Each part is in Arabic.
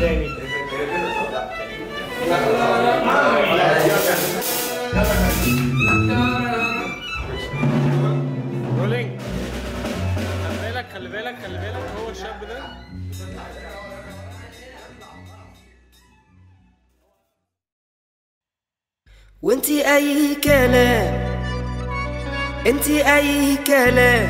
تاني. رولينج. خلي بالك هو الشاب ده. وانتي اي كلام، انتي اي كلام،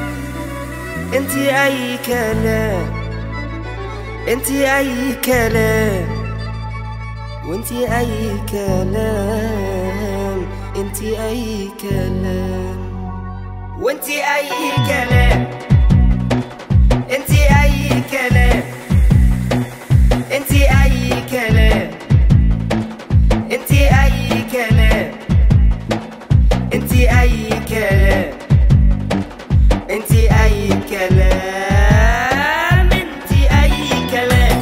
انتي اي كلام، انتي اي كلام، وانتي اي كلام، انتي اي كلام، وانتي اي كلام، انتي اي كلام، انتي اي كلام، انتي اي كلام، انتي اي كلام، انتي اي كلام، انتي اي كلام،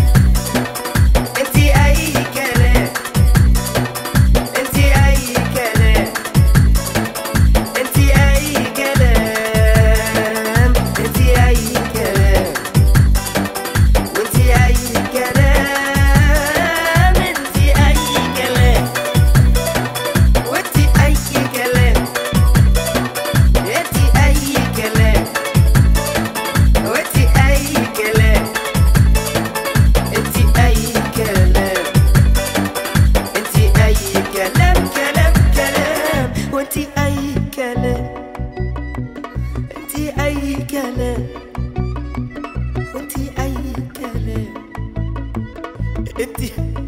انتي اي كلام، انتي اي كلام، انتي اي كلام، انتي اي كلام، وانتي اي كلام، انتي اي كلام، وانتي اي كلام، انتي اي كلام، وانتي اي كلام، انتي اي كلام، انتي اي كلام، كلام كلام، وانتي اي كلام، انتي اي كلام، وانتي اي كلام، انتي